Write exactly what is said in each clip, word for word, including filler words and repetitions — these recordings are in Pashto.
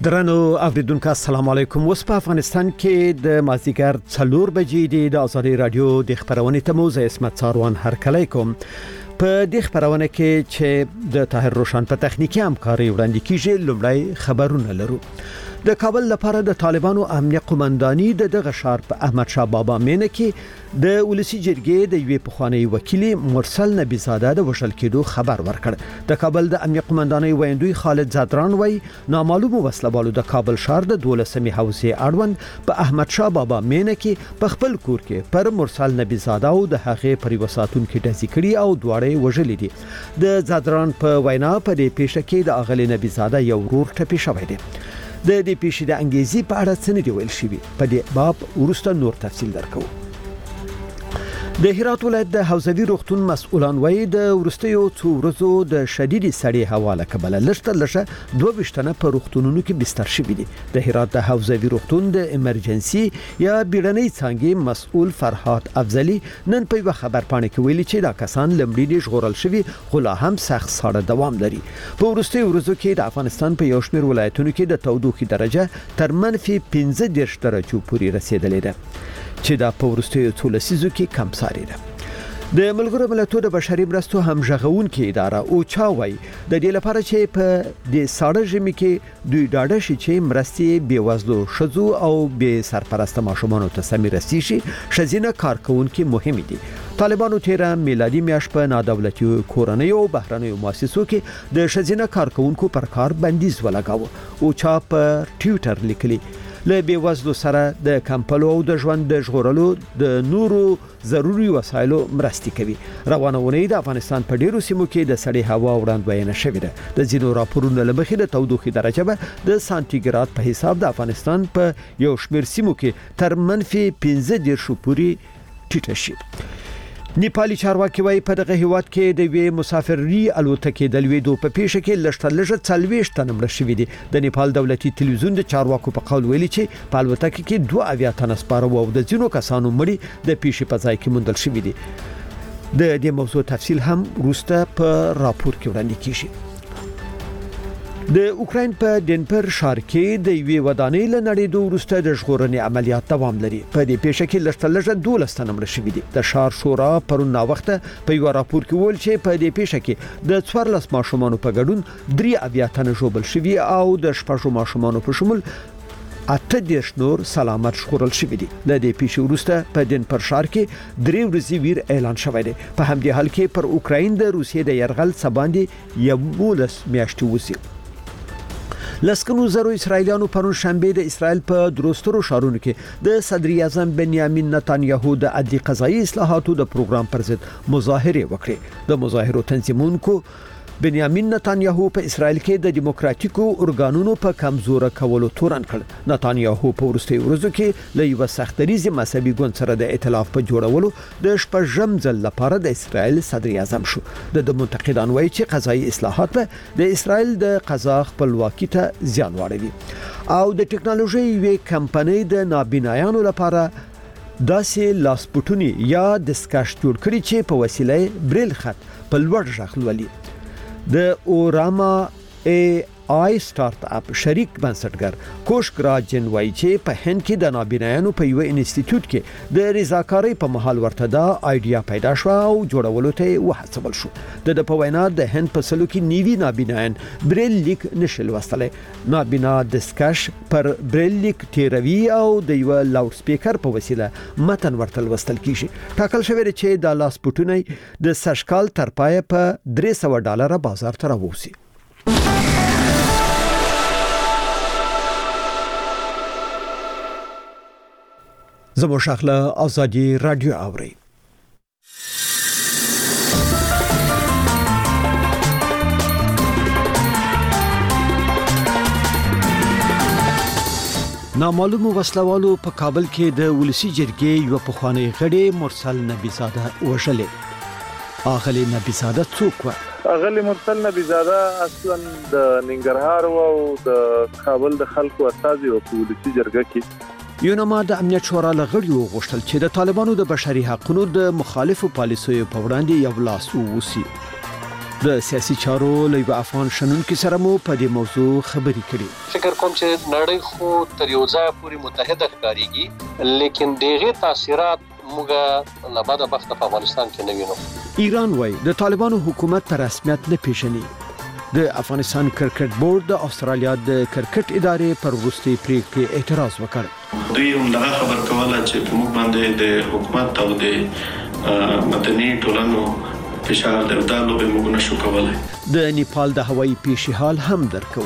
درنو اوریدونکو السلام علیکم. اوس په افغانستان کې د مازیګر څلور بجې دی د آزادي رادیو د خبرونې ته موزه اسمت څاروان هرکلی کوم. په دې خبرونه کې چې د طاهر روشن په تخنیکی همکاري وړاندې کیږي. لومړی خبرونه لرو. د کابل لپاره د طالبانو امنیه قومنداني د دغه ښار په احمد شاه بابا مینه کې د ولسی جرګې د یوې پخوانی وکیل مرسل نبی زاده د وشل کېدو خبر ورکړ. د کابل د امنیه قومنداني ویندوی خالد زادران وای نامعلوم وسلوالو د کابل ښار د دولسمې حوزې اړوند په احمد شاه بابا مینه کې په خپل کور کې پر مرسل نبی زاده او د هغې پر وساتون کې ډزې کړي او دواړه وژلې دي. د زادران په وینا په دې پیښه کې د اغلی نبی زاده یو ورور ټپي شوی دی. د دې پیښې د انګیزي په اړه څه نه دی ویل شوی. په دې باب ورسته نور تفصیل درکو. د هرات ولایت د حوزوي روغتون مسؤلان وایي د ورستیو څو ورځو د شدید سړې هوا له کبله لږ لږه دوه ویشتنه په روغتونونو کې بستر شوي دي. د هرات د حوزوي روغتون د امرجنسي یا بیړنۍ څانګې مسؤل فرهاد افضلی نن په یو خبر پاڼه کې ویلي چې دا کسان لمړي ژغورل شوي خو لا هم سخت ساړه دوام لري. په ورستیو ورځو کې د افغانستان په یو شمېر ولایتونو کې د تودوخې درجه تر منفي پنځه دېرش درجو پورې رسیدلې ده چې دا په ورستیو څو لسیزو کې کم ساري ده. د ملګرو ملتونو د بشري مرستو همغږونکې اداره اوچا وایي د دې لپاره چې په د ساړه ژمي کې دوی ډاډه شي چې مرستې بې وزلو ښځو او بې سرپرسته ماشومانو ته سمې رسیږي شي ښځینه کارکوونکې مهم دي. طالبانو تیره میلادي میاشت په نادولتي کورنیو او بهرنیو مؤسسو کې د ښځینه کارکوونکو پر کار بندیز ولګاوه. اوچا په ټویټر لیکلي له بې وزلو سره د کمپلو او د ژوند د ژغورلو د نورو ضروري وسایلو مرستې کوي. روانه ونې د افغانستان په ډیرو سیمو کې د سړې هوا وړاندوینه شوې ده. د ځینو راپورونو له مخې د تودوخې درجه به د سانتیګراد په حساب د افغانستان په یو شمېر سیمو کې تر منفي پنځه دېرش پورې ټیټه شي. نیپالي چارواکي وايي په دغه هیواد کې د وی مسافري الوتکې د لویدو په پیښه کې لږ تر لږه څلوېښت تنه مړه شوي دي. د نیپال دولتي تلویزیون د چارواکو په قول ویلي چې په الوتکه کې دوه اویا تنه سپاره وو او د ځینو کسانو مړي د پیښې په ځای کې موندل شوي دي. د دې موضوع تفصیل هم وروسته په راپور کې وړاندې کیږي. د اوکراین په ډنپر ښار کې د یوې ودانۍ له نړېدو وروسته د ژغورنې عملیات دوام لري. په دې پیښه کې لږ تر لږه دولس تنه مړه شوي دي. د ښار شورا پرون ناوخته په یو راپور کې ویل چې په دې پیښه کې د څوارلس ماشومانو په ګډون درې اویا تنه ژوبل شوي او د شپږو ماشومانو په شمول اته دېرش نور سلامت ژغورل شوي دي. د دې پیښې وروسته په ډنپر ښار کې درې ورځې ویر اعلان شوی دی. په همدې حال کې پر اوکراین د روسیې د یرغل څه باندې یولس میاشتې وځي. لسکنو زرو اسرایلیانو پرون شنبه د اسرائیل په دروسترو ښارونو کې د صدر اعظم بنیامین نتانیاهو د عدلي قضایي اصلاحاتو د پروګرام پر ضد مظاهره وکړې. د مظاهرو تنظیمونکو بنیامین نتانیاهو په اسرائیل کې د دیموکراتیکو ارګانونو په کمزوره کولو تورن کړ. نتانیاهو په ورستیو ورځو کې له یو سختریزي مذهبي ګوند سره د ائتلاف په جوړولو د شپږم ځل لپاره د اسرائیل صدر اعظم شو. د منتقدان وایي چې قضایي اصلاحات به د اسرائیل د قضا خپلواکي ته زیان واړوي او د ټکنالوژي یوې کمپنۍ د نابینایانو لپاره داسې لاسپوټونی یا دسکاش جوړ کړي چې په وسیله بریل خط په لوړ غږ لولي. د اوراما ای آی سٹارټ اپ شریک بنسټګر کوشک راجن وایي چې په هند کې د نابینایانو په یو انسټیټیوټ کې د رضاکارۍ په محل ورته دا آیډیا پیدا شو او جوړولو ته وهڅول شو. د په وینا د هند په سلو کې نیوي نابینایان بریل لیک نشل وستلای. نابینا دسکش پر بریل لیک تیروي او د یو لاوډ سپیکر په وسیله متن ورتل وستل کیږي. ټاکل شوی چې د لاس پټونی د سشکال تر پای په درې سوه ډالر بازار ته راوځي. زمو شغله آزادی رادیو اوري. نامعلوم وسلوالو په کابل کې د ولسی جرګې یو پخوانی غړي مرسل نبی زاده وژلې. اغلی نبی زاده څوک و؟ اغلی مرسل نبی زاده اصلا د ننګرهار او د کابل د خلکو استازي او ولسی جرګه کې یونما د امنیت شورا لغړیو غوښتل چې د طالبانو د بشري حقوقو د مخالفو پالیسیو په وړاندې یو لاس ووسی. د سیاسي چارو لوی افغان شنونکو سره مو په دې موضوع خبرې کړې. فکر کوم چې نړۍ خو تر یو ځای پورې متحده ښکارېږي، لیکن دغه تاثیرات موږ لا بعد وخت په افغانستان کې نه وینو. ایران وايي د طالبانو حکومت په رسمیت نه پیژني. د افغانستان کرکټ بورډ د استرالیا د کرکټ ادارې پر وروستي پریکړې اعتراض وکړ. دوی هم دا خبر کوله چې په موږ باندې د حکومت او د مدني ټولنو فشار دردالو به موږ نشو کولای. د نیپال د هوایي پیښې حال هم درکو.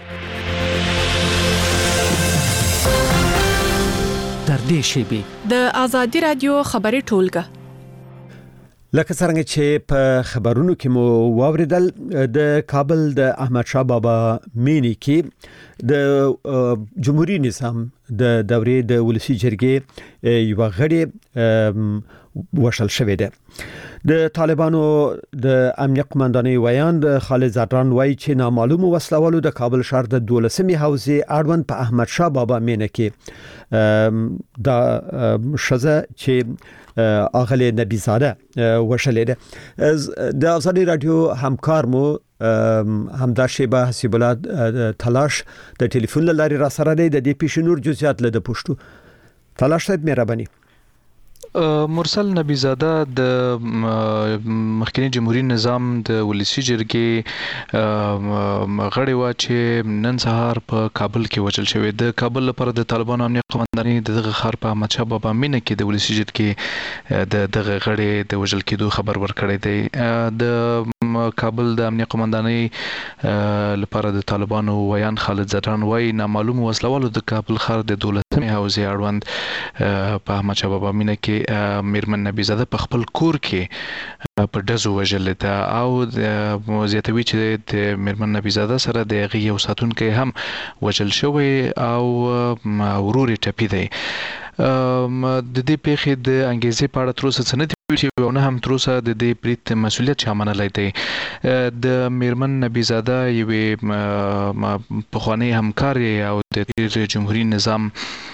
در دې شیبي د آزادي رادیو خبري ټولګه لکه څنګه چې په خبرونو کې مو واوریدل، د کابل د احمد شاه بابا مینی کې د جمهوریت نظام د دورې د ولسی جرګې یو غړي وشل شوې ده. د طالبانو د امنیت قومندانۍ ویان د خالد زعفران وایي چې نامعلوم وسلوالو د کابل ښار د دولسمې حوزې اړوند په احمد شاه بابا مینه کې دا شزه چې اغلی نبی زاده وشلې ده. د آزادي رادیو همکار مو همدا شیبه حسیب الله تلاش د ټلیفون لارې را سره دی. د دې پیښې نور جزئیات له پښتو تلاش صاحب مهرباني. مرسل نبی زاده د مخکنی جمهوریت نظام د ولسی جرګې غړي و چې نن سهار په کابل کې وژل شوی. د کابل لپاره د طالبانو امنیت قومندانۍ دغه ښار په احمد شاه بابا مینه کې د ولسی جرګې د دغه غړي د وژل کېدو خبر ورکړی دی. د کابل د امنیت قومندانۍ لپاره د طالبانو ویان خالد زعفران وایي نامعلوم وسلوالو د کابل ښار د دولسمې حوزې اړوند په احمد شاه بابا مینه کې میرمن نبی زاده په خپل کور کې په ډزو وژل ده او زیاتوي چې د میرمن نبی زاده سره د هغې یو ساتونکی هم وژل شوی او ورور یې ټپي دی. د دې پیښې د انګیزې په اړه تر اوسه څه نه دي چې نه هم تر اوسه د دې برید مسؤلیت چا منلی دی. د میرمن نبی زاده یوې پخوانۍ همکارې او د جمهوریت نظام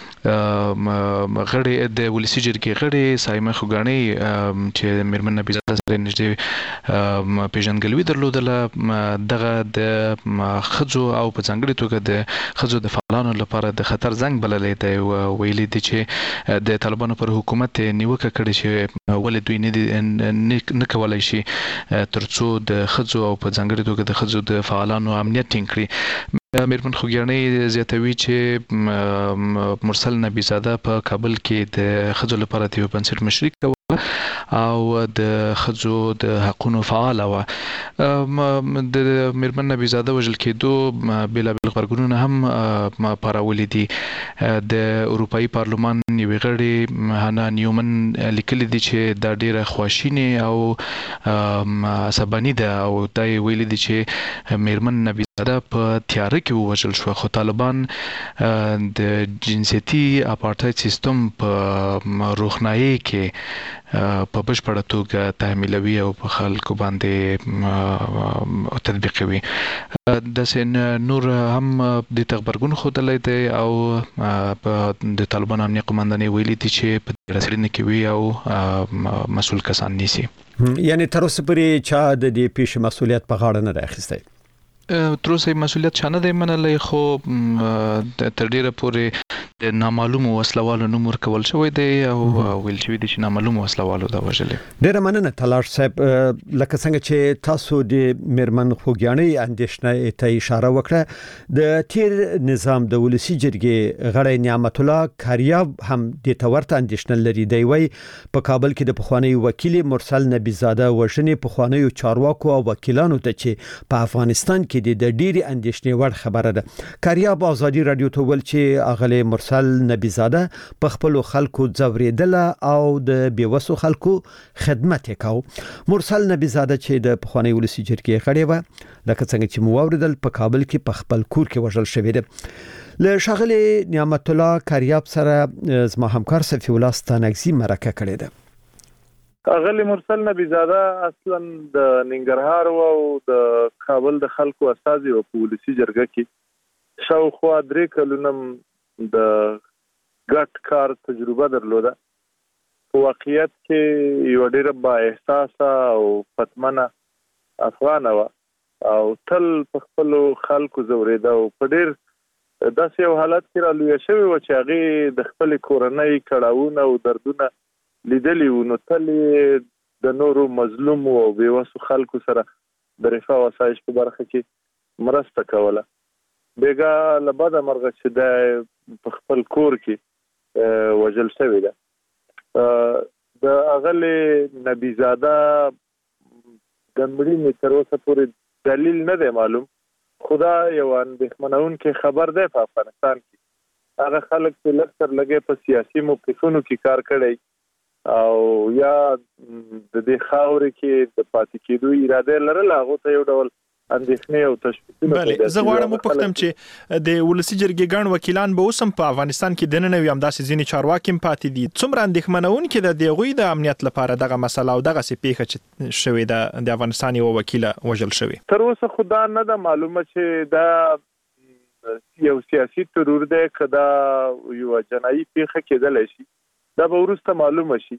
غړي د ولسی جرګې غړي سایمه خوګانی چې میرمن نبی زاده سره نږدې پیژنګلوي درلودله، دغه د خځو او په ځانګړي توګه د خځو د فعالانو لپاره د خطر زنګ بللی دی. ویلي دي چې د طالبانو پر حکومت نیوکه کړې چې ولې دوی نه کولای شي ترڅو د خځو او په ځانګړي توګه د خځو د فعالانو امنیت ټینګ کړي. میرمن خوګیاڼۍ زیاتوي چې مرسل نبی زاده په کابل کې د خځو لپاره د یو بنسټ مشري کوله او د خځو د حقونو فعاله وه. د میرمن نبی زاده وژل کېدو بېلابېل غبرګونونه هم پارولي دي. د اروپایي پارلمان یوې غړي هانا نیومن لیکلي دي چې دا ډېره خواشینې او عصباني ده او دا یې ویلي دي چې میرمن نبی زاده په تیاره کې ووژل شو، خو طالبان د جنسیتي اپارټایډ سیستم په روښنایي کې په بشپړه توګه تحمیلوي او په خلکو باندې تطبیقوي. داسې نور هم د تغبرګون ښودلی دی او د طالبانو امنیت قومندانۍ ویلي دي چې په دې رسېدنه کې وي او مسؤل کسان نیسي. یعنی تر اوسه پورې چا د دې پیښې مسؤلیت په غاړه نه دی اخیستی؟ تر اوسه مسؤلیت چا نه دی منلی، خو تر ډیره پورې د نامعلومو وسلوالو نوم ورکول شوی دی او ویل شوی دی چې نامعلومو وسلوالو دا وژلې. ډیره مننه تلاش صاحب. لکه څنګه چې تاسو د میرمن خوګیاڼۍ اندېښنې ته اشاره وکړه، د تیر نظام د ولسی جرګې غړی نعمت الله کاریاب هم د تورته اندېښنه لري. دی وایي په کابل کې د پخوانی وکیل مرسل نبی زاده وژنې پخوانیو چارواکو او وکیلانو ته چې په افغانستان کې د ډېری اندېښنې وړ خبره ده. کاریاب آزادي رادیو ته ویل چې اغلی مرسل نبی زاده په خپل خلکو ځوریدله او د بیوسو خلکو خدمت وکاو. مرسل نبی زاده چې د پخوانی ولسی جرګې غړی و، لکه څنګه چې مو واوریدل په کابل کې په خپل کور کې وژل شوی دی. له ښاغلي نعمت الله کاریاب سره زما همکار صفی الله ستانکزي مرکه کړې ده. اغلی مرسل نبی زاده اصلا د ننګرهار او د کابل د خلکو استازي او ولسی جرګه کې شاوخوا درې کلونه د ګډ کار تجربه درلوده. په واقعیت کې یو ډېر با احساس او پتمنه افغان و او تل په خپل خلکو زوریده او په ډیر داسې یو حالت کې را لوی شوی و چې هغه د خپل کورنۍ کړهونه او دردونه لیدلی و. نو تل د نورو مظلوم او بیوسو خلکو سره د رفاه او آسایش په برخه کې مرسته کوله. بیګا لباده مرغه چې د په خپل کور کې وجل شوی ده. د اغلی نبیزاده د مړینې تر اوسه پورې دلیل نه دی معلوم. خدا یو اندېښمنونکی خبر دی په افغانستان کې. هغه خلک چې لږ تر لږه په سیاسي موقفونو کې کار کړی او یا د دې خاورې کې د پاتې کېدو اراده لرله، هغه ته یو ډول اندېښنې او تشویشونه. بله، زه غواړم وپوښتم چې د ولسي جرګې ګڼ وکیلان به اوس هم په افغانستان کې دننه وي، همداسې ځینې چارواکي هم پاتې دي. څومره اندېښمنونکې ده د هغوی د امنیت لپاره دغه مسله او دغسې پیښه چې شوې ده د افغانستان یوه وکیله وژل شوې؟ تر اوسه خو دا نه ده معلومه چې دا یو سیاسي ترور دی که دا یوه جنایي پیښه کېدلی شي. دا به وروسته معلومه شي.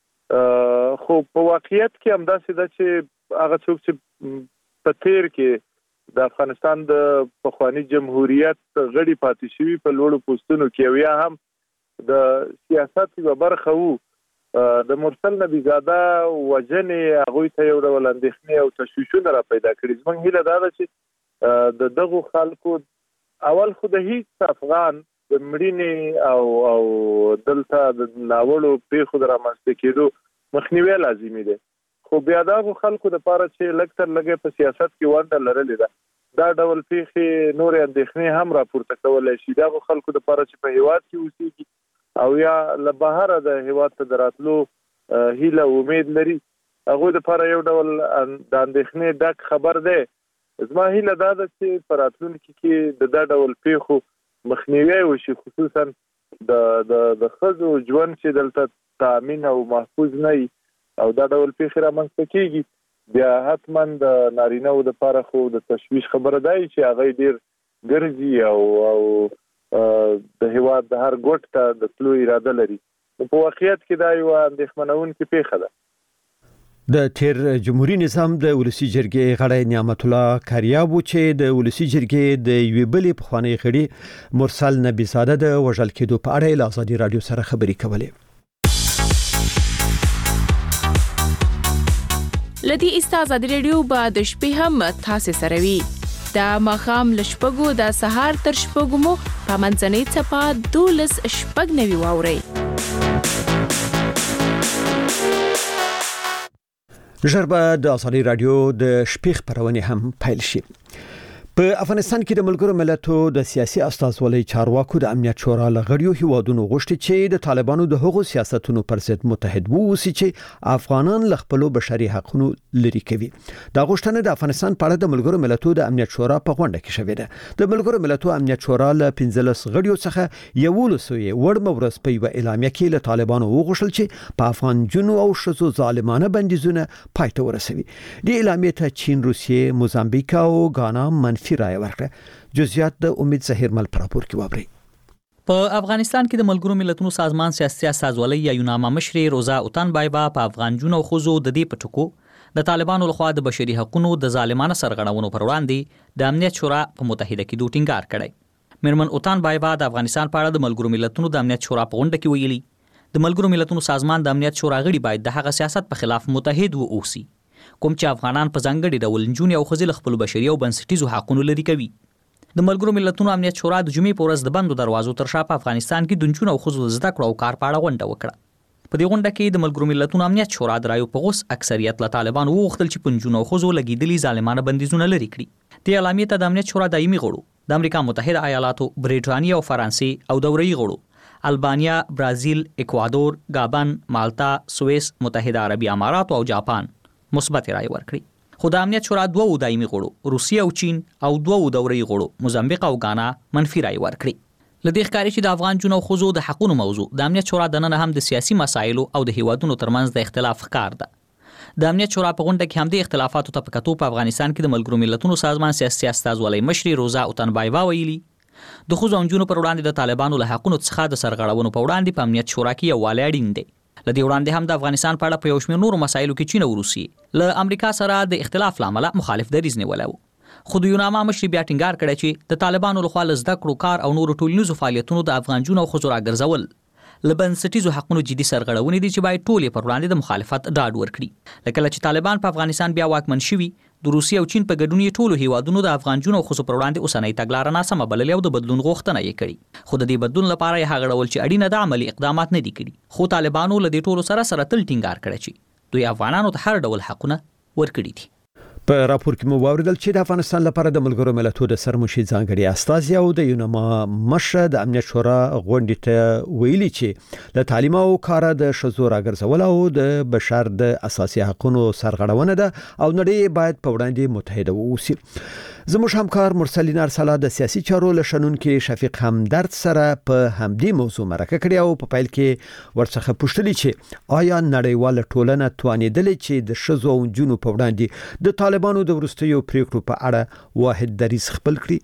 خو په واقعیت کې همداسې ده چې هغه څوک چې په تیر کې د افغانستان د پخوانی جمهوریت غړي پاتې شوي په لوړو پوستونو کې او یا هم د سیاست یوه برخه وو، د مرسل نبیزاده وژنې هغوی ته یو ډول اندېښنې او تشویشونه را پیدا کړي. زموږ هیله دا ده چې د دغو خلکو اول خو د هیڅ افغان د مړینې او او دلته د ناوړو پیښو د رامنځته کېدو مخنیوی لازمي دی. خو بیا دغو خلکو دپاره چې لږ تر لږه په سیاست کې ونډه لرلې ده، دا ډول پیښې نورې اندېښنې هم راپورته کولی شي. دغو خلکو دپاره چې په هیواد کې اوسېږي او یا له بهره د هیواد ته د راتلو هیله او امید لري، هغوی دپاره یو ډول د اندېښنې ډک خبر دی. زما هیله دا ده چې په راتلونکي کې د دا ډول پیښو مخنیوی وشي، خصوصا د د د ښځو ژوند چې دلته تامین او محفوظ نه وي او دا ډول پیښې رامنځته کېږي. بیا حتما د نارینه‌و دپاره خو د تشویش خبره دی چې هغوی ډېر ګرځي او او د هیواد د هر ګوټ ته د تلو اراده لري. په واقعیت کې دا یوه اندېښمنونکې پیښه ده. د تیر جمهوریت نظام د ولسی جرګې غړی نعمت الله کاریاب چې د ولسی جرګې د یوې بلې پخوانی غړي مرسل نبیزاده د وژل کېدو په اړه له ازادي رادیو سره خبرې کولې. لدی استازادي رادیو با د شپې هم تاسو سره وي. دا مخام لشپګو د سهار تر شپګو مو په منځنۍ چپا دولس شپګ نوي واوري. ژربه د ازادي رادیو د شپې خبرونه هم پیل شي. په افغانستان کې د ملګرو ملتونو د سیاسي استازولۍ چارواکو د امنیت شورا لغړیو هیوادونو غوښتي چې د طالبانو د هغو سیاستونو پر ضد متحد ووسی چې افغانان له خپل بشري حقوقو لري کوي. دا غوښتنه د افغانستان په اړه د ملګرو ملتونو د امنیت شورا په غونډه کې شوې ده. د ملګرو ملتونو امنیت شورا له پنځلس غړیو څخه یولسو یې وړ مورس په یو اعلامیه کې له طالبانو وغوښتل چې په افغان جنو او شذو ظالمانه بندیزونه پای ته ورسوي. د اعلامیې ته چین، روسیې، موزامبیک او غانا فیرای ورکړه. جزئیات د امید ظهیر مل پراپور کې وابري. په افغانستان کې د ملګرو ملتونو سازمان سیاسي استازولۍ یا یوناما مشر روزا اوتان بایبا په افغان جنو او خزو د دې پټکو د طالبانو لخوا د بشري حقوقو د ظالمانه سرغړونو پر وړاندې د امنیت شورا په متحده کېدو ټینګار کړی. میرمن اوتان بایبا د افغانستان په اړه د ملګرو ملتونو د امنیت شورا په غونډه کې ویلي د ملګرو ملتونو سازمان د امنیت شورا غړي باید د هغه سیاست په خلاف متحد ووسی کوم چې افغانان په ځانګړي ډول نجونې او ښځې له خپلو بشري او بنسټیزو حقونو لرې کوي. د ملګرو ملتونو امنیت شورا د جمعې په ورځ د بندو دروازو تر شا په افغانستان کې د نجونو او ښځو د زده کړو او کار په اړه غونډه وکړه. په دې غونډه کې د ملګرو ملتونو امنیت شورا د رایو په غوس اکثریت له طالبانو وغوښتل چې په نجونو او ښځو لګېدلي ظالمانه بندیزونه لرې کړي. دې اعلامیې ته د امنیت شورا دایمي غړو د امریکا متحده ایالاتو، برېټانیا او فرانسې او دوره‌یي غړو البانیا، برازیل، اکوادور، گابن، مالتا، سوئیس، متحده عربي امارات او جاپان مثبت رای ورکړي. خو د امنیت شورا دوه دایمي غړو روسیه او چین او دوه دوره‌یي غړو موزامبیک او غانا منفي رای ورکړي. لدې ښکاري چې د افغان جنو ښځو د حقوقو موضوع د امنیت شورا دننه هم د سیاسي مسایلو او د هیوادونو ترمنځ د اختلاف ښکار ده. د امنیت شورا په غونډه کې هم د اختلافاتو ته په کتو په افغانستان کې د ملګرو ملتونو سازمان سیاسي استازولۍ مشر روزا اوتان بایبا ویلي د ښځو او نجونو پر وړاندې د طالبانو له حقونو څخه د سرغړونو په وړاندې په امنیت شورا کې یووالی اړین دی. لدې وړاندې هم د افغانستان په اړه په یو شمېر نورو مسایلو کې چین او روسیې له امریکا سره د اختلاف لامل مخالف دریځ نیولی و. خو د یوناما مشر بیا ټینګار کړی چې د طالبانو لخوا له زده کړو کار او نورو ټولنیزو فعالیتونو د افغان جنونو او ښځو راګرځول له بنسټیزو حقونو جدي سرغړونې دي چې باید ټول یې پر وړاندې د مخالفت ډاډ ورکړي. لکه کله چې طالبان په افغانستان بیا واکمن شوي، د روسیې او چین په ګډون یې ټولو هیوادونو د افغان جنونو او ښځو پر وړاندې اوسنۍ تګلاره ناسمه بللې او د بدلون غوښتنه یې کړې. خو د دې بدلون لپاره یې هغه ډول چې اړینه ده عملي اقدامات نه دي کړي. خو طالبانو له دې ټولو سره سره تل ټینګار کړی چې دوی افغانانو ته هر ډول حقونه ورکړي دي. په راپور کې مو واوریدل چې د افغانستان لپاره د ملګرو ملتونو د سرمشي ځانګړي استازي او د یوناما مشر د امنیت شورا غونډې ته ویلي چې له تعلیم او کار د ښځو راګرځول او د بشر د اساسي حقوقو سرغړونه ده او نړۍ باید په وړاندې متحده واوسي. زموږ همکار مرسلین ارسلا د سیاسي چارو لشنونکو شفیق همدرد سره په همدې موضوع مرکه کړې او په پیل کې ورڅخه پوښتنه چې آیا نړیواله ټولنه توانیدلې چې د ښځو او نجونو په وړاندې د طالبانو د وروستیو پریکړو په اړه واحد دریځ خپل کړي؟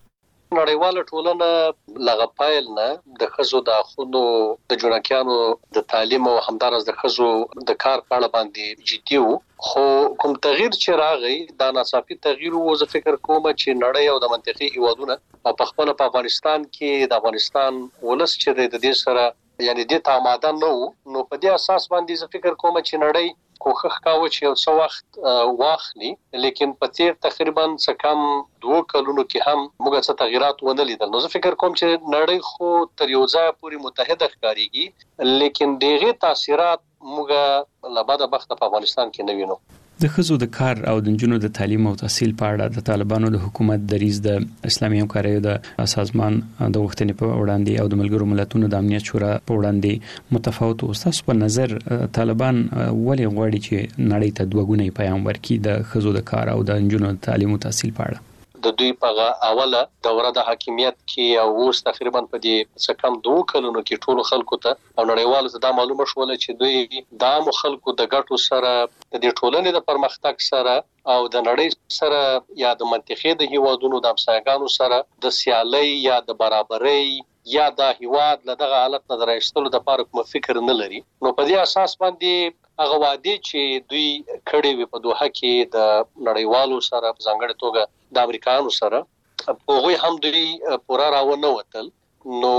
نړیواله ټولنه لغه پایل نه د ښځو د حقوقو د جنکیانو د تعلیم او همدارس د ښځو د کار په اړه باندې جدي وو. خو کوم تغییر چې راغی دا ناڅاپي تغییر وو. زه فکر کوم چې نړۍ او د منطقي هیوادونه او په خپل په افغانستان کې د افغانستان ولس چې د دې سره یعنی د تاماده نو نو په دې اساس باندې زه فکر کوم چې نړۍ کوښښ کاوه چې یو څو وخت واخلي، لیکن په تیر تقریبا څه کم دوه کلونو کې هم موږ څه تغیرات ونه لیدل. نو زه فکر کوم چې نړۍ خو تر یو ځای پورې متحده ښکاریږي، لیکن دغه تاثیرات موږ له بعده وخت په افغانستان کې نه وینو. د ښځو د کار او د نجونو د تعلیم او تحصیل په اړه د طالبانو د حکومت دریځ د اسلامي همکارۍ د سازمان د غوښتنې په وړاندې او د ملګرو ملتونو د امنیت شورا په وړاندې متفاوت او تاسو په نظر طالبان ولې غواړي چې نړۍ ته دوه ګونی پیغام ورکړي د ښځو د کار او د نجونو د تعلیم او تحصیل په اړه؟ د دوی په اوله دوره د حاکمیت کې او اوس تقریبا په دې څه کم دوه کلونو کې ټول خلکو ته او نړیوالو ته دا معلومه شول چې دوی د عام خلکو د ګټو سره د دې ټولنې د پرمختګ سره او د نړۍ سره یا د منطقې د هیوادونو د همسایګانو سره د سیالي یا د برابرۍ یا د هیواد له دغه حالت نه درایستلو د لپاره کوم فکر نه لري. نو په دې اساس باندې هغه وادي چې دوی کړي وي په دوحه کې د نړیوالو سره په ځانګړي توګه د امریکایانو سره هغه هم دوی پورا راونه وتل. نو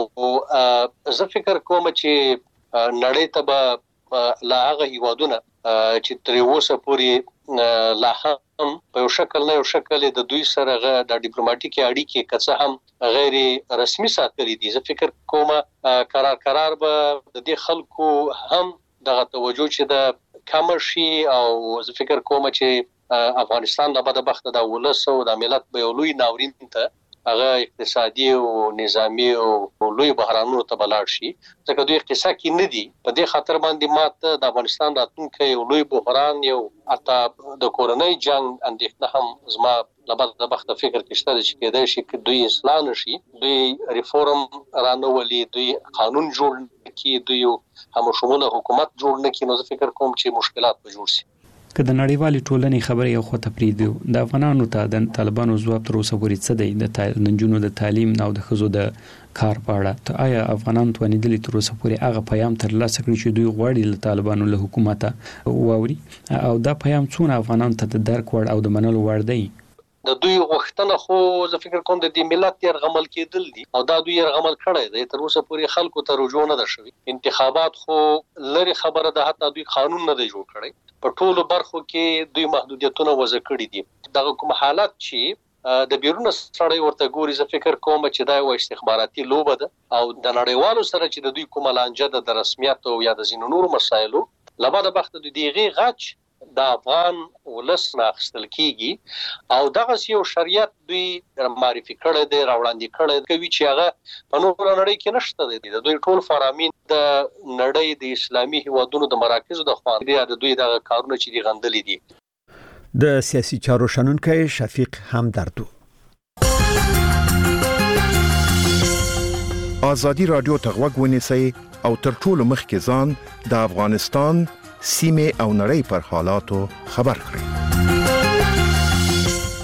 زه فکر کوم چې نړۍ ته به لا هغه هیوادونه چې تر اوسه پورې لا هم په یو شکل نه یو شکل د دوی سره د ډیپلوماټیک اړیکې کڅه هم غیر رسمي ساتلې دي. زه فکر کوم قرار قرار به د دې خلکو هم دغه توجه چې د کم شي او زه فکر کوم چې افغانستان د بعد بخت د ولس او د ملت به لوی ناورین ته هغه اقتصادي او نظامی او لوی بحرانونو ته بلاړ شي. ځکه دوی قصه کې نه دي. په دې خاطر باندې ماته د افغانستان راتلونکي یو لوی بحران یو اته د کورنۍ جنگ اندېښنه هم زما لبعد د بخت فکر کې شته چې کېدای شي چې دوی اصلاح نشي، دوی ریفورم رانولي، دوی قانون جوړ کړي، دوی هم شموله حکومت جوړ نه کړي. نو زه فکر کوم چې مشکلات به جوړ شي. که د نړیوالې ټولنې خبره یو خو ته پریږدو، د افغانانو ته د طالبانو ځواب تر اوسه پورې څه دی د نجونو د تعلیم او د ښځو د کار په اړه؟ ته آیا افغانان توانیدلي تر اوسه پورې هغه پیغام ترلاسه کړي چې دوی غواړي له طالبانو له حکومته واوري، او دا پیغام څونه افغانان ته د درک وړ او د منلو وړ دی؟ د دوی غوښتنه خو زه فکر کوم د دې ملت يرغمل کېدل دي او دا دوی يرغمل کړی دی. تر اوسه پورې خلکو ته رجوع نه ده شوی. انتخابات خو لري خبره ده، حتی دوی قانون نه دی جوړ کړی. په ټولو برخو کې دوی محدودیتونه وضع کړي دي. دغه کوم حالت چې د بیرونه سړی ورته ګوري، زه فکر کوم چې دا یو استخباراتي لوبه ده او د نړیوالو سره چې د دوی کومه لانجه ده د رسمیت او یا د ځینو نورو مسایلو لبعد بخت د دیغه غچ د افغان ولس نه اخیستل کیږي او دغه یو شریعت دوی معرفي کړی دی، راوړاندې کړی کوي چې هغه په نور نړۍ کې نشته دی. د دوی ټول فرامین د نړۍ د اسلامي هیوادونو د مراکزو د خوان دي د دوی د کارونو چې دی غندلې دي. د سیاسي چارو شنونکي شفیق همدردو. آزادی رادیو ته غوږ ونیسئ او تر ټولو مخکې ځان د افغانستان سیمه او نړۍ پر حالاتو خبر کړئ.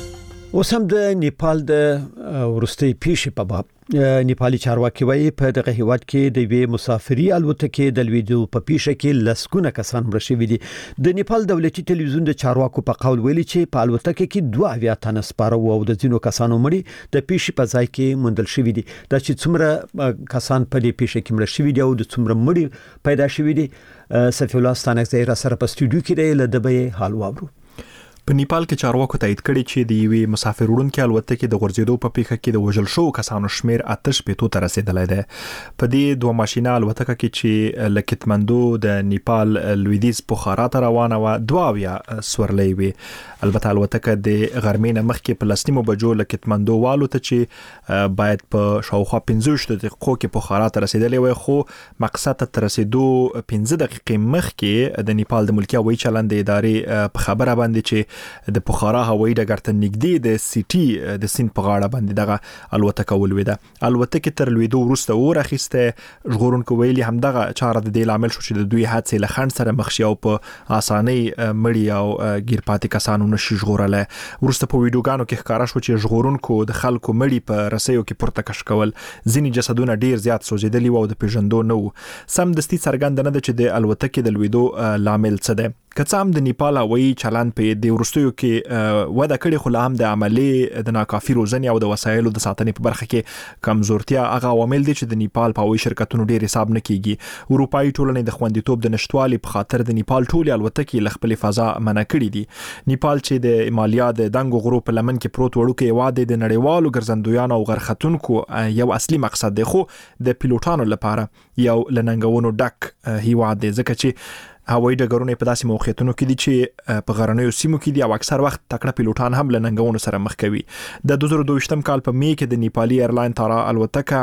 اوس هم د نیپال د ورستۍ پیښې په باب نیپالي چارواکي وایي په دغه هیواد کې د وی مسافري الوتکې د لویدو په پیښه کې لسګونه کسان مړه شوي دي. د نیپال دولتي ټلویزیون د چارواکو په قول ویلي چې په الوتکه کې دوه اویا تنه سپاره وو او د ځینو کسانو مړي د پیښې په ځای کې موندل شوي دي. دا چې څومره کسان په دې پیښه کې مړه شوي دي او د څومره مړي پیدا شوي دي، صفی الله ستانکزی را سره په سټوډیو کې دی، له دبې حال واورو. په نیپال کې چارواکو تایید کړي چې د یوې مسافر وړونکو الوتکې د غورځېدو په پیښه کې د وژل شو کسانو شمیر آتش پېتو ته رسیدلی دی. په دې دوه ماشینه الوتکه کې چې له کټمندو د نیپال لویدیځ بخارا ته روانه و، دوه اویا سورلۍ وي. البته الوتکه د غرمې نه مخکې په لسنیمو بجو له کټمندو والوته چې باید په شاوخوا پنځه ویشت دقیقو کې بخارا ته رسیدلی وي، خو مقصد ته رسیدو پنځه دقیقې مخکې د نیپال د ملکي هوایي چلند ادارې په خبره باندې چې د بخارا هوایي ډګر ته نږدې د سیټي د سیند په غاړه باندې دغه الوتکه ولویده. الوتکه تر لویدو وروسته اور اخیسته. ژغورونکو ویلي همدغه چاره د دې لامل شو چې د دوی حادثې له خنډ سره مخ شي او په اسانۍ مړي او ګیر پاتې کسانو نشي ژغورلی. وروسته په ویډیوګانو کې ښکاره شو چې ژغورونکو د خلکو مړي په رسیو کې پورته کش کول. ځینې جسدونه ډیر زیات سوځېدلي وو او د پیژندو نه وو. سمدستي څرګنده نه ده چې د الوتکې د لویدو لامل څه دی. که څه هم د نیپال هوایي چلند په دې وروستیو کې وده کړې، خو لا هم د عملي د ناکافي روزنې او د وسایلو د ساتنې په برخه کې کمزورتیا هغه عوامل دي چې د نیپال په هوایي شرکتونو ډیر حساب نه کیږي. اروپایي ټولنې د خوندیتوب د نشټوالي په خاطر د نیپال ټولې الوتکې له خپلې فضا منع کړي دي. نیپال چې د هیمالیا د دنګو غرو په لمن کې پروت وړوکی هیواد د نړیوالو ګرځندویانو او غرختونکو یو اصلي مقصد دی، خو د پیلوټانو لپاره یو لننګونو ډک هیواد دی، ځکه چې هوایي ډګرونه په داسې موقعیتونو کې دي چې په غرنیو سیمو کې دي او اکثر وخت تکړه پیلوټان هم له ننګونو سره مخ کوي. د دوه زره دوه ویشتم کال په می کې د نیپالي ایرلاین تارا الوتکه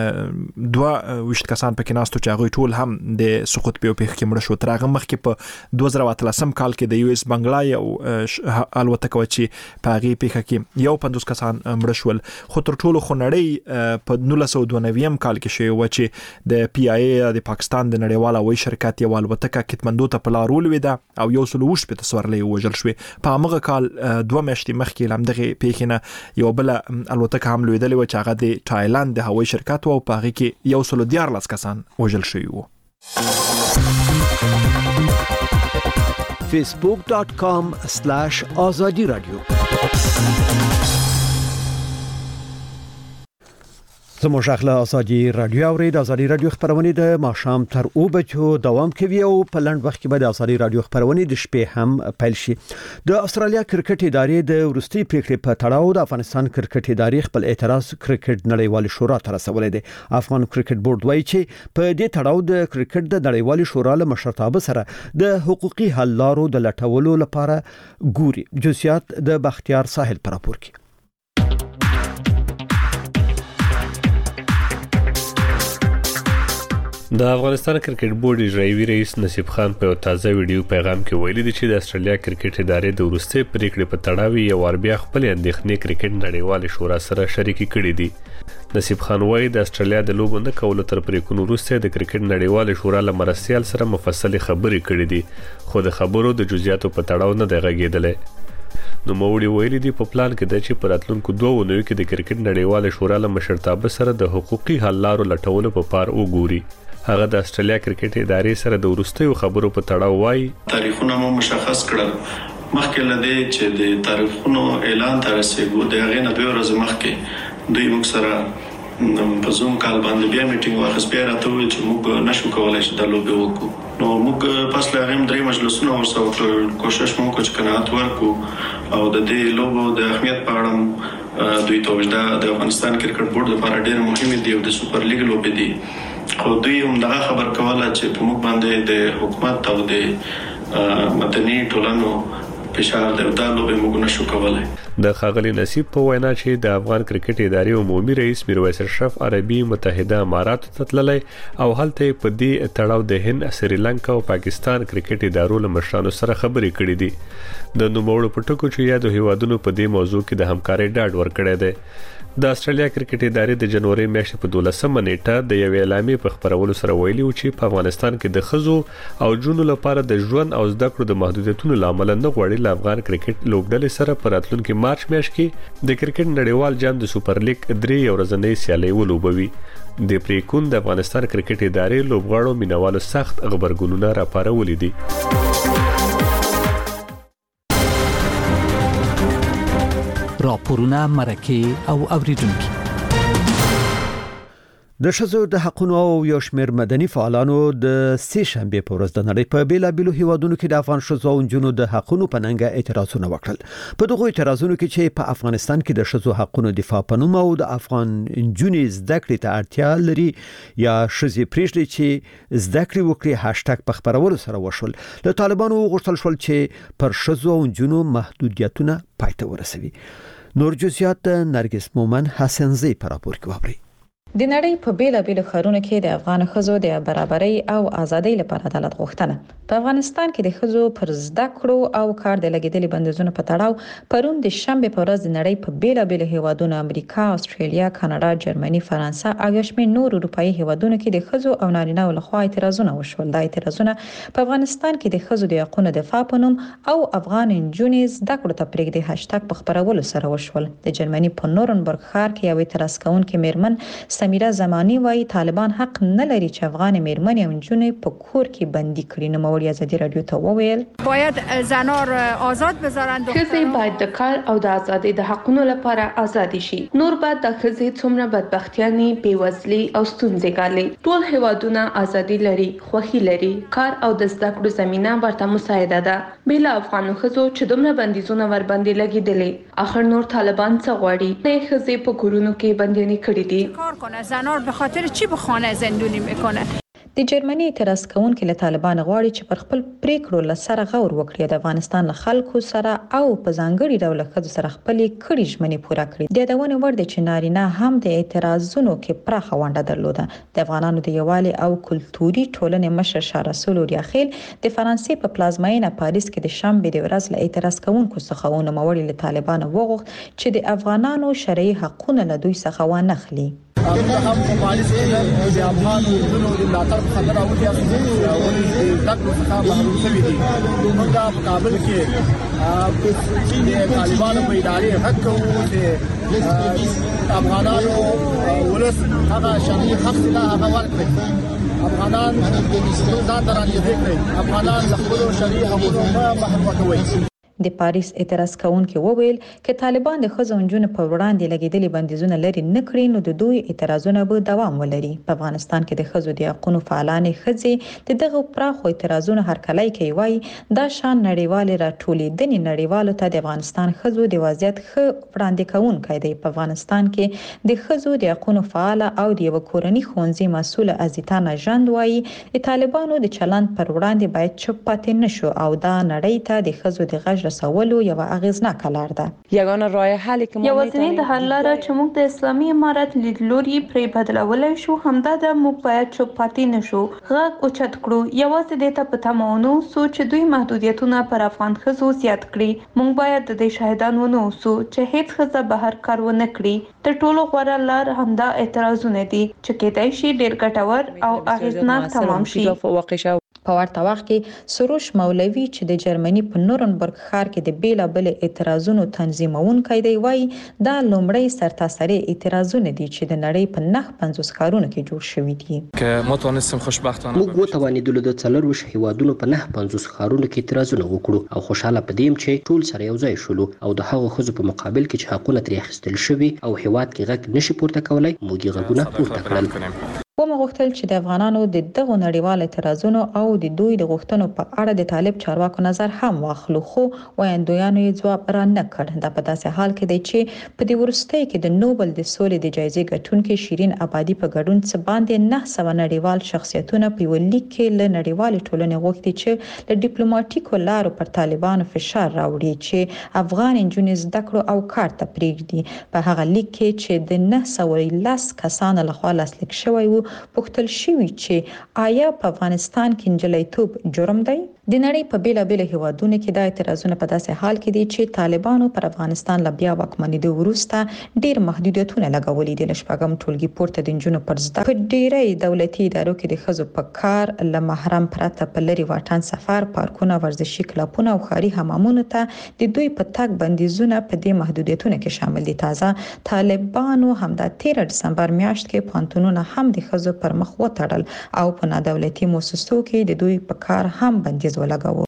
دوه ویشت کسان پکې ناستو چې هغوی ټول هم د سقوط په پیښه کې مړه شو. تر هغه مخکې په دوه زره اتلسم کال کې د یو اس بنگلا یو الوتکه و چې په هغې پیښه کې یو پنځوس کسان مړه شول. خو تر ټولو خو نړۍ په نولس سوه دوه نوي کال کې شوې وه چې د پی آی ای د پاکستان د نړیوال هوایي شرکت یو الوتکه کټمندو ته په لار ولویده او یو سل اووه شپېته سورلۍ ووژل شوې. په همغه کال دوه میاشتې مخکې له همدغې پیښې نه یوه بله الوتکه هم لویدلې وه چې هغه د تایلند د هوایي شرکت وه او په هغې کې یو سل دیارلس کسان وژل شوي وو. فیسبوک ډاٹ کام سلاش آزادی رادیو. زموږ اخلا ازادي رادیو اورید. ازادي رادیو خبرونه د ماښام تر او بجو دوام کوي او په لنډ وخت کې به د ازادي رادیو خبرونه د شپې هم پیل شي. د استرالیا کرکټ ادارې د ورستي پریکړې په تړاو د افغانستان کرکټ ادارې خپل اعتراض کرکټ نړیوال شورا ته رسولی دی. افغان کرکټ بورډ وایي چې په دې تړاو د کرکټ د نړیوال شورا له مشرتابه سره د حقوقي حل لارو د لټولو لپاره ګوري. جزئیات د بختیار ساحل پر راپور کې. د افغانستان کرکټ بورډ اجرایي رئیس نصیب خان په تازه ویډیو پیغام کې ویلي دی چې د استرالیا کرکټ ادارې د ورستي پریکړې په تړاو یو ور بیا خپل اندېښنې کرکټ نړیوال شورا سره شریکي کړې دي. نصیب خان وایي د استرالیا د لوبو نه کولو تر پریکړو وروسته د کرکټ نړیوال شورا له مرستيال سره مفصل خبرې کړې دي، خو د خبرو د جزئیاتو په تړاو نه دی غږېدلی. نو موړي ویلي دی په پلان کې د چې په راتلونکو دوه ونیو کې د کرکټ نړیوال شورا له مشرتابه سره د حقوقي حل لارو لټولو په پار وګوري. هغه د استرالیا کرکټ ادارې سره د ورستیو خبرو په تړاو وایي تاریخونه مو مشخص کړل. مخکې لدې چې د تاریخونو اعلان تر رسیدو د هغې نه دوه ورځې مخکې دوی موږ سره په زوم کال باندې بیا میټینګ واخیست. بیا راته وویل چې موږ نشو کولی چې دا لوبې وکړو. نو موږ پس له هغې هم درې مجلسونه ورسره وکړل، کوشش مو وکړو چې قناعت ورکړو او د دې لوبو د اهمیت په اړه دوی ته وژدا د افغانستان کرکټ بورډ لپاره ډېر مهمې دي او د سوپر لیګ لوبې دي. خو دوی هم دغه خبر کوله چې په موږ باندې د حکومت او د مدني ټولنو فشار دی، دا لوبې موږ نشو کولی. د ښاغلي نصیب په وینا چې د افغان کرکټ ادارې عمومي رئیس میرویس اشرف عربي متحده اماراتو ته تللی او هلته په دې تړاو د هند، سریلانکا او پاکستان کرکټ ادارو له مشرانو سره خبرې کړې دي. د نوموړو په ټکو چې یادو هیوادونو په دې موضوع کې د همکارۍ ډاډ ورکړی دی. د استرالیا کرکټ ادارې د جنوري میاشتې په دولسمه نیټه د یوې اعلامیې په خبرولو سره ویلي و چې په افغانستان کې د ښځو او جنونو لپاره د ژوند او زده کړو د محدودیتونو لامل نه غواړي له افغان کرکټ لوبډلې سره په راتلونکي مارچ میاشت کې د کرکټ نړیوال جام د سوپر لیګ درې ورځنۍ سیالي ولوبوي. د پریکون د افغانستان کرکټ ادارې لوبغاړو مینوالو سخت خبرګونونه راپارولي دي. راپورونه مرکه او اوریدونکو د ښځو د حقوقو او یو شمېر مدني فعالانو د سې شنبې په ورځ د نړۍ په بیلابېلو هیوادونو کې د افغان ښځو او نجونو د حقوقو په ننګه اعتراضونه وکړل. په دغه اعتراضونو کې چې په افغانستان کې د ښځو حقوقو دفاع په نوم او د افغان نجونې زده کړې ته اړتیا لري یا ښځې پرېږدي چې زده کړې وکړي هاشټګ په خبرولو سره وشول. له طالبانو غوښتل شول چې پر ښځو او نجونو محدودیتونه پای ته ورسوي. نور جزئیات نرګس مومن حسنزی په راپور کې واوري. د نړۍ په بیلابېلو ښارونو کې د افغان ښځو د برابرۍ او ازادۍ لپاره عدالت غوښتنه. په افغانستان کې د ښځو پر زده کړو او کار د لګیدلي بندیزونو په تړاو پرون د شنبې په ورځ د نړۍ په بیلابېلو هیوادونو امریکا، استرالیا، کاناډا، جرمني، فرانسه او یو شمېر نور اروپایي هیوادونو کې د ښځو او نارینه‌و لخوا اعتراضونه وشول. دا اعتراضونه په افغانستان کې د ښځو د حقوقو دفاع په نوم او افغان نجونې زده کړو ته پرېږدي هاشټګ په خبرولو سره وشول. د جرمني په نورنبرګ ښار کې یو اعتراض کوونکې میرمن سمیرا زمانی وايي طالبان حق نه لري چې افغان میرمنې او نجونې په کور کې بندي کړي. نو موري ازادي رادیو ته وویل باید زنار آزاد بذارند، ښځې باید د کار او د ازادۍ د حقونو لپاره آزاد شي. نور بعد د ښځې څومره بدبختیاني، بیوزلي او ستونزې ګالي. ټول هیوادونه ازادي لري، خوښي لري، کار او د زده کړو زمينه ورته مساعده ده. بل افغان ښځو چې دومره بندیزونه ور باندې لګیدلې، اخر نور طالبان څه غواړي؟ نه ښځې په کورونو کې بنديانې کړې دي. کار کنه زنار به خاطر چی به خانه زندونی میکنه؟ د جرمني اعتراض کوونکي له طالبان غواړي چې پر خپل پریکړو لسره غور وکړي، د افغانستان له خلکو سره او په ځانګړي ډول ښځو سره خپل کړي ژمنې پوره کړي. د یادونه ور دي چې نارینه هم د اعتراضونو کې پراخه ونډه درلوده. د افغانانو د یووالي او کلتوري ټولنې مشر شاه رسول اوریاخیل د فرانسې په پلازمینه پاریس کې د شنبې د ورځ له اعتراض کوونکو څخه ونوموړي له طالبان وغوښت چې د افغانانو شرعي حقوقونه له دوی څخه وانخلي. هم په پاریس کې د افغان ټولنو د ملاتړ په خاطر او د ولې تاسو څخه محروم شوي دي. موږ په کابل کې د طالبانو په ادارې حق کوو چې افغانانو ولس هغه شرعي حق لا هغه ورکړي. افغانان ځان درانه کړي، افغانان خپل شرعي حقوقو محفوظ کوي. د پاریس اعتراض کوونکي وویل چې طالبان د ښځو نجونو په وړاندې لګیدلي بندیزونه لري نه کړي نو د دوی اعتراضونه به دوام ولري. په افغانستان کې د ښځو د حقوقو فعالانې ښځې د دغه پراخو اعتراضونو هرکلی کوي. وايي دا شان نړیوال راټولېدنې نړیوالو ته د افغانستان ښځو د وضعیت ښه وړاندې کوونکی دی. په افغانستان کې د ښځو د حقوقو فعال او د یو کورنۍ ښوونځي مسؤل ازیتا نژند وايي د طالبانو د چلند پر وړاندې باید چوپ پاتې نشو او دا نړۍ ته د ښځو د غږ رسولو یو اغیزناک لار ده. یگانه راه حل که یوازینی د حل لاره چې موږ د اسلامي امارت لیدلوري پرې بدلولای شو همدا د موږ باید چوپ پاتې نشو، غږ اوچت کړو. یوازې د ته په تماونو سوچ دوی محدودیتونه پر افغان ښځو زیات کړي. موږ باید د دې شاهدان ونه اوسو چې هیڅ ښځه بهر کار ونه کړي. تر ټولو غوره لار همدا اعتراضونه دي چې کېدای شي ډېر ګټور او اغیزناک تمام شي. په ورته وخت کې سروش مولوی چې د جرمني په نورنبرګ ښار کې د بیلابل اعتراضونو تنظیمونکی دی وايي دا لومړی سرتاسري اعتراضونه دي چې د نړۍ په نه پنځوس ښارونو کې جوړ شوي دي. که ما توانستیم خوشبختانه موږ وتوانیدلو د څلور وش هیوادونو په نه پنځوس ښارونو کې اعتراضونه وکړو او خوشاله پدیم چې ټول سره یو ځای شولو او د هغو ښځو په مقابل کې چې حقونه ترې اخیستل شوي او هیواد کې غږ نشي پورته کولای موږ یې غږونه پورته کړل. ومه غوښتل چې د افغانانو د دغو نړیوال اعتراضونو او د دوی د غوښتنو په اړه د طالب چارواکو نظر هم واخلو خو وایندویانو یې ځواب را نه کړ. دا په داسې حال کې دی چې په دې وروستۍ کې د نوبل د سولې د جایزې ګټونکي شیرین عبادي په ګډون څه باندې نه سوه نړیوال شخصیتونه په یو لیک کې له نړیوال ټولنې غوښتي چې له ډیپلوماټیکو لارو پر طالبانو فشار راوړي چې افغان نجونې زده کړو او کار ته پرېږدي. په هغه لیک کې چې د نه سوه لس کسانو لخوا لاسلیک شوی و پوښتل شوی چې آیا په افغانستان کې نجلیتوب جرم دی؟ د نړۍ په بیلابېلو هیوادونو کې د اعتراضونو په داسې حال کې دي چې طالبانو پر افغانستان لا بیا واکمنېدو وروسته ډېر محدودیتونه لګولي دي. لشپږم ټولګي پورته د نجونو پر زده په ډېرې دولتي ادارو کې د ښځو په کار له محرم پرته په لري واټن سفر، پارکونه، ورزشي کلبونه او ښاري حمامونو ته د دوی په تګ بندیزونه په دې محدودیتونو کې شامل دي. تازه طالبانو هم د تیر دسمبر میاشت کې پانتونونه هم د ښځو پر مخ وتړل او په نادولتي مؤسسو کې د دوی په کار هم بندیز ولګاوه.